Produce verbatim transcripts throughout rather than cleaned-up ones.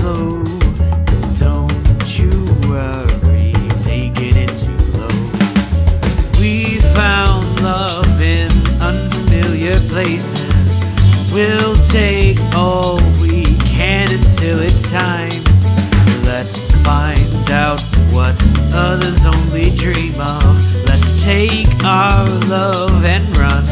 slow. Don't you worry, taking it too low. We found love in unfamiliar places. We'll take all we can until it's time. Let's find out what others only dream of. Let's take our love and run.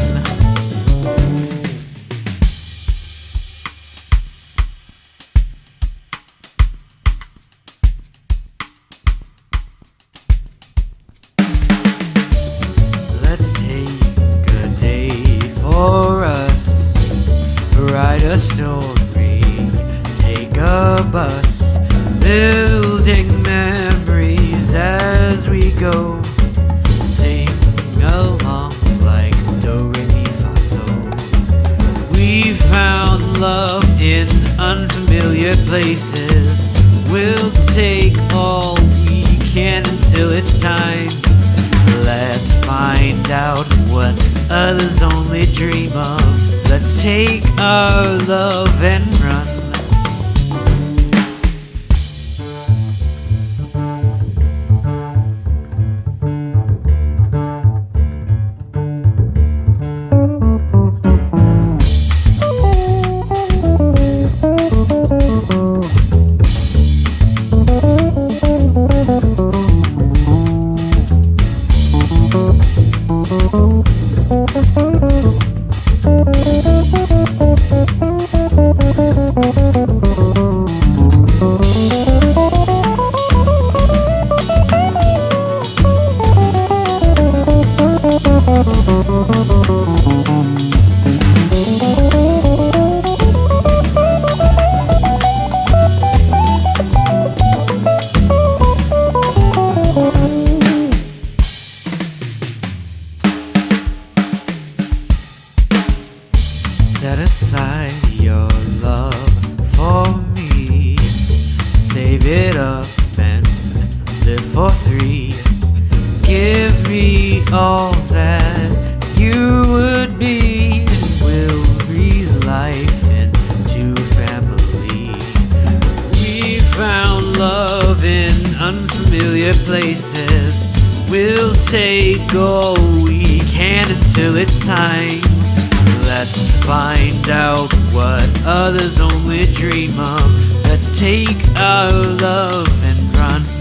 Let's take a day for us, write a story, take a bus, building memories as we go. Sing along like do, re, mi, fa, sol. We found love in unfamiliar places. We'll take all we can until it's time. Let's find out what others only dream of. Let's take our love and run. Set aside your love for me. Save it up and live for three. Give me all that you would be, and we'll breathe life into family. We found love in unfamiliar places. We'll take all we can until it's time. Let's find out what others only dream of. Let's take our love and run.